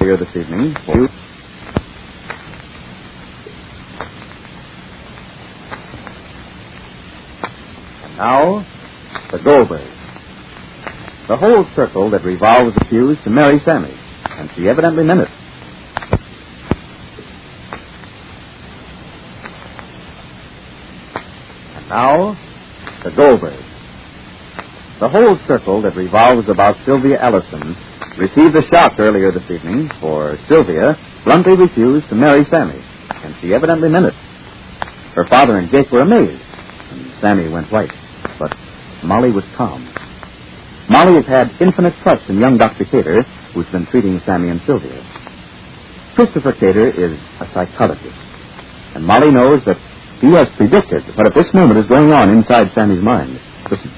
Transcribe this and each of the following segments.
Here this evening for you. And now, the Goldberg. The whole circle that revolves refused to marry Sammy, and she evidently meant it. And now, the Goldberg. The whole circle that revolves about Sylvia Ellison received a shock earlier this evening, for Sylvia bluntly refused to marry Sammy, and she evidently meant it. Her father and Jake were amazed, and Sammy went white. But Molly was calm. Molly has had infinite trust in young Dr. Cater, who's been treating Sammy and Sylvia. Christopher Cater is a psychologist, and Molly knows that he has predicted what at this moment is going on inside Sammy's mind. Listen.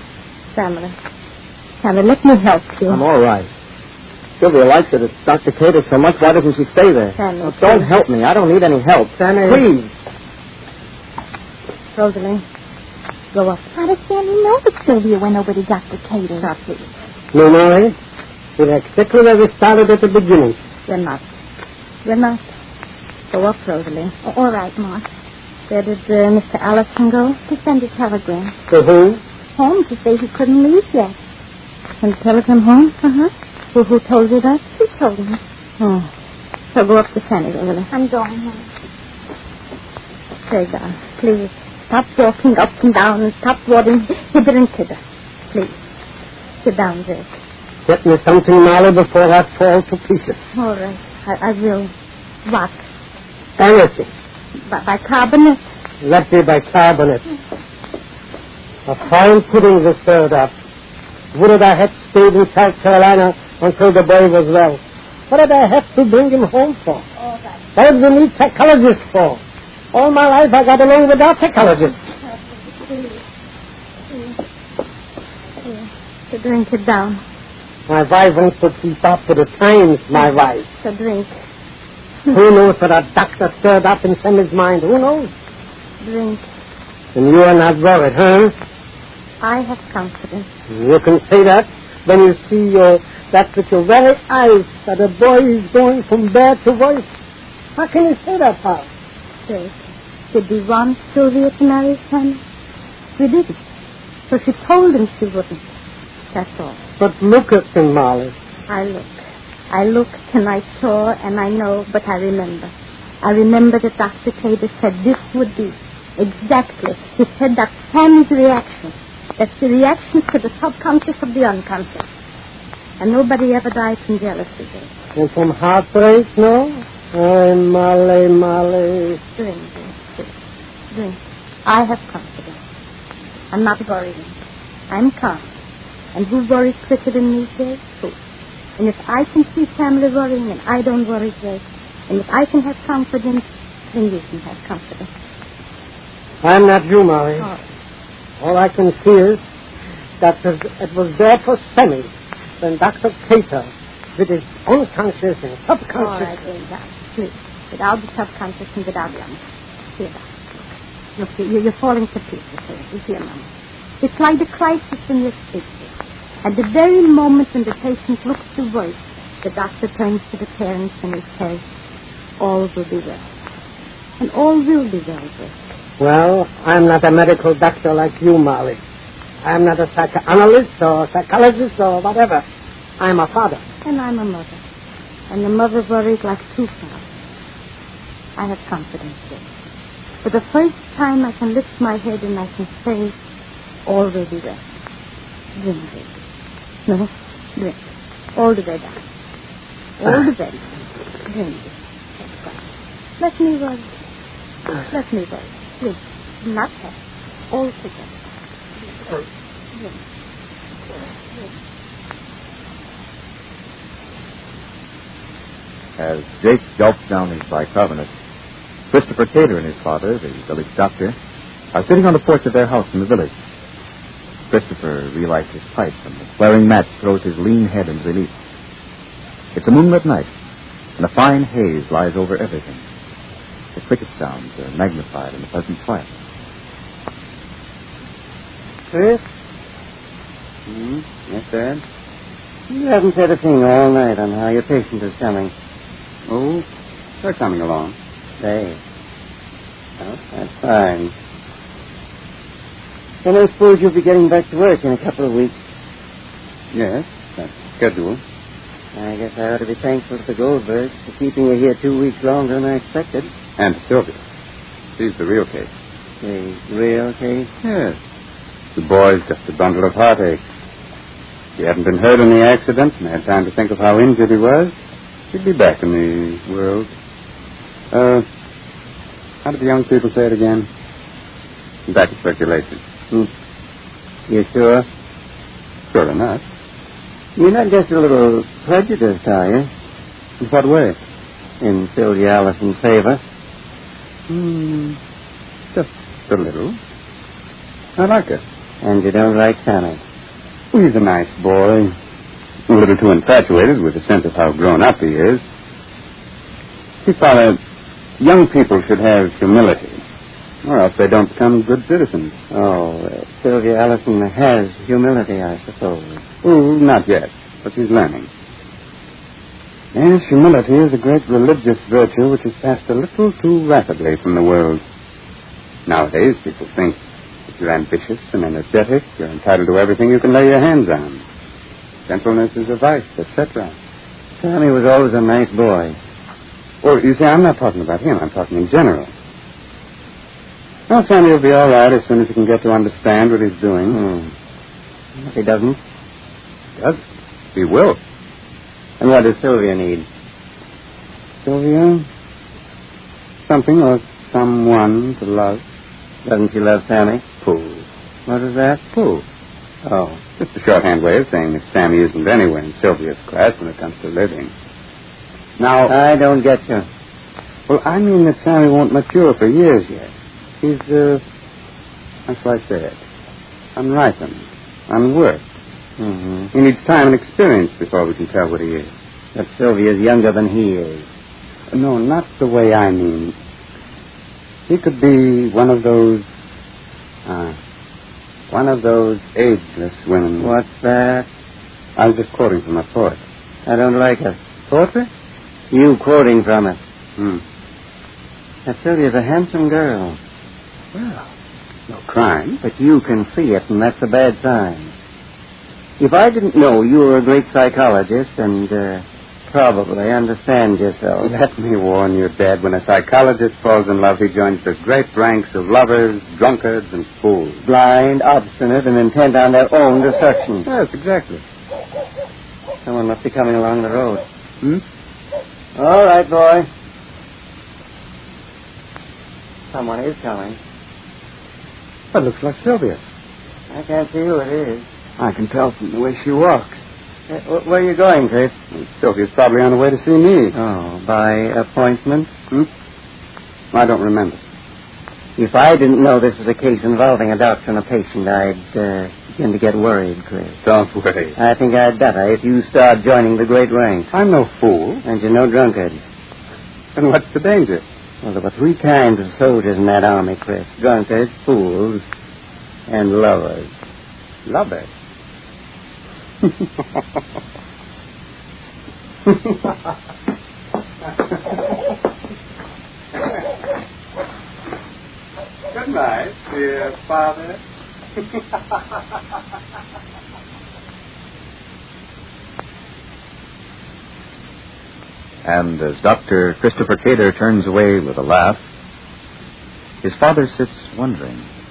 Sammy, let me help you. I'm all right. Sylvia likes it. It's Dr. Cater so much. Why doesn't she stay there? Sammy, oh, don't help me. I don't need any help. Sammy. Please. Rosalie, go up. How does Sammy know that Sylvia went over to Dr. Cater? Stop, please. No, Molly. We're exactly where we started at the beginning. We're not. Go up, Rosalie. Oh, all right, Ma. Where did Mr. Allison go? To send a telegram. To who? Home to say he couldn't leave yet. Send a telegram home? Uh-huh. Who told you that? She told him. Oh. So go up to Sammy, Rosalie. I'm going home. Say, down. Please. Stop walking up and down and stop walking hither and thither. Please. Sit down, Jake. Get me something, Molly, before I fall to pieces. All right. I will. What? Anything. By carbonate? Let me by carbonate. A fine pudding was stirred up. Would I had stayed in South Carolina until the boy was well? What did I have to bring him home for? All right. What did we need psychologists for? All my life I got along without psychologists. To drink it down. My wife wants to keep up with the times, my wife. To drink. Who knows what a doctor stirred up in Sammy's mind? Who knows? Drink. And you are not worried, huh? I have confidence. You can say that when you see that with your very eyes that a boy is going from bad to worse. How can you say that, Paul? Jake, did we want Sylvia to marry Sammy? We didn't. So she told him she wouldn't. That's all. But look at him, Molly. I looked and I saw and I know, but I remember. I remember that Dr. Cater said this would be. Exactly. He said that Sammy's reaction. That's the reaction to the subconscious of the unconscious. And nobody ever died from jealousy. And from heartbreak, no? Oh, Molly. Drink. I have confidence. I'm not worrying. I'm calm. And who worries quicker than me, Jake? Who? And if I can see family worrying and I don't worry, Jake, and if I can have confidence, then you can have confidence. I'm not you, Molly. Oh. All I can see is that it was there for Sammy when Dr. Cater, with his unconscious and subconscious... All right, Jake, please. Without the subconscious and without the unconscious. Here, look, you're falling to pieces here, Mama. It's like the crisis in your sleep. At the very moment when the patient looks to worse, the doctor turns to the parents and he says, all will be well. And all will be well, Jake. Well, I'm not a medical doctor like you, Molly. I'm not a psychoanalyst or psychologist or whatever. I'm a father. And I'm a mother. And the mother worries like two fathers. I have confidence, Jake. For the first time I can lift my head and I can say, all will be well. Drink, Jake. No, drink. All the way down. All the way down. Drink it. That's right. Let me worry. Please. Not that. All together. Drink. As Jake gulped down his bicarbonate, Christopher Cater and his father, the village doctor, are sitting on the porch of their house in the village. Christopher relights his pipe, and the flaring match throws his lean head into relief. It's a moonlit night, and a fine haze lies over everything. The cricket sounds are magnified in the pleasant quiet. Chris? Yes, Dad? You haven't said a thing all night on how your patient is coming. Oh, they're coming along. They? Well, that's fine. Then I suppose you'll be getting back to work in a couple of weeks. Yes, that's scheduled. I guess I ought to be thankful to the Goldbergs for keeping you here 2 weeks longer than I expected. And to Sylvia. She's the real case. The real case? Yes. The boy's just a bundle of heartache. If he hadn't been hurt in the accident and had time to think of how injured he was, he'd be back in the world. How did the young people say it again? Back in circulation. You sure? Sure enough. You're not just a little prejudiced, are you? In what way? In Sylvia Allison's favor? Just a little. I like her. And you don't like Sammy? He's a nice boy. A little too infatuated with a sense of how grown up he is. See, Father, young people should have humility, or else they don't become good citizens. Oh, Sylvia Allison has humility, I suppose. Oh, not yet, but she's learning. Yes, humility is a great religious virtue which has passed a little too rapidly from the world. Nowadays, people think if you're ambitious and energetic, you're entitled to everything you can lay your hands on. Gentleness is a vice, etc. Sammy was always a nice boy. Well, you see, I'm not talking about him. I'm talking in general. Well, Sammy will be all right as soon as he can get to understand what he's doing. If he doesn't? He does. He will. And what does Sylvia need? Sylvia? Something or someone to love. Doesn't she love Sammy? Pooh. What is that? Pooh. Oh. Just a shorthand way of saying that Sammy isn't anywhere in Sylvia's class when it comes to living. Now... I don't get you. Well, I mean that Sammy won't mature for years yet. He's, how shall I say it? Unripened. Unworked. Mm-hmm. He needs time and experience before we can tell what he is. But Sylvia's younger than he is. No, not the way I mean. He could be one of those ageless women. What's that? I was just quoting from a poet. I don't like it. Poetry? You quoting from it. That Sylvia's a handsome girl. Well, no crime. But you can see it, and that's a bad sign. If I didn't know you were a great psychologist and probably understand yourself... Let me warn you, Dad, when a psychologist falls in love, he joins the great ranks of lovers, drunkards, and fools. Blind, obstinate, and intent on their own destruction. Yes, exactly. Someone must be coming along the road. All right, boy. Someone is coming. That looks like Sylvia. I can't see who it is. I can tell from the way she walks. Where are you going, Chris? Sylvia's probably on the way to see me. Oh, by appointment? I don't remember. If I didn't know this was a case involving a doctor and a patient, I'd begin to get worried, Chris. Don't worry. I think I'd better if you start joining the great ranks. I'm no fool. And you're no drunkard. Then what's the danger? Well, there were 3 kinds of soldiers in that army, Chris. Drunkards, fools, and lovers. Lovers? Good night, dear Father. And as Dr. Christopher Cater turns away with a laugh, his father sits wondering.